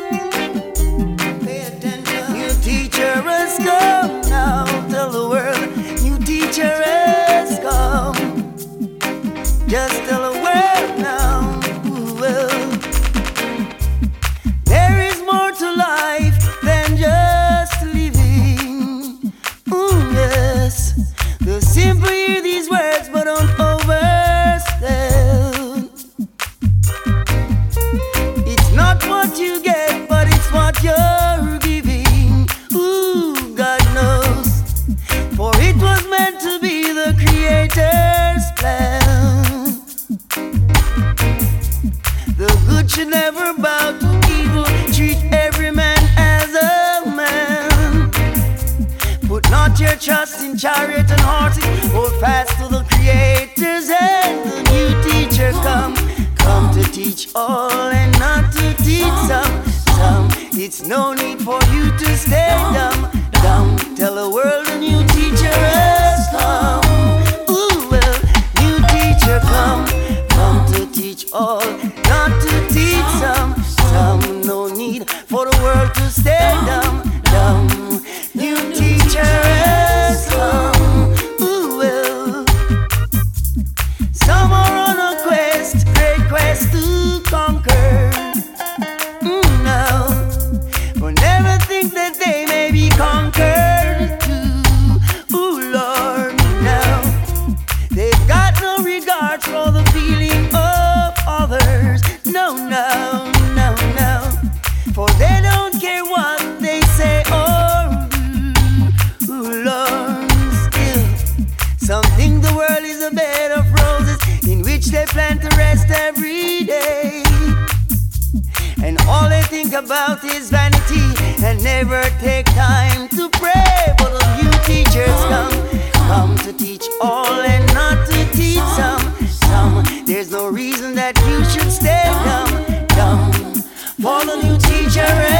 Pay attention. New teacher has come now. Tell the world, new teacher has come. Just tell the world now. Ooh, well, there is more to life than just living. Ooh, yes. The simple hear these words, but don't overstand. It's not what you get, but it's what you're giving. Ooh, God knows. For it was meant to be the Creator's plan. The good should never bow to evil. Treat every man as a man. Put not your trust in chariot and horses. Hold fast to the Creator's hand. The new teacher come to teach all and not to teach some. It's no need for you to stay dumb. Tell the world a new teacher has come. Ooh, well, new teacher come to teach all, not to teach some. No need for the world to stay dumb. New teacher has come. Ooh, well, some are on a quest, great quest to conquer. No, but never think that they may be conquered too. Ooh, Lord, no, they've got no regard for the feeling of others. No, no, no, no, for they don't care what they say or do. Ooh, Lord, still, some think the world is a bed of roses in which they plan to rest every day. And all they think about is vanity and never take time to pray. But the new teachers come to teach all and not to teach some. There's no reason that you should stay dumb. For the new teacher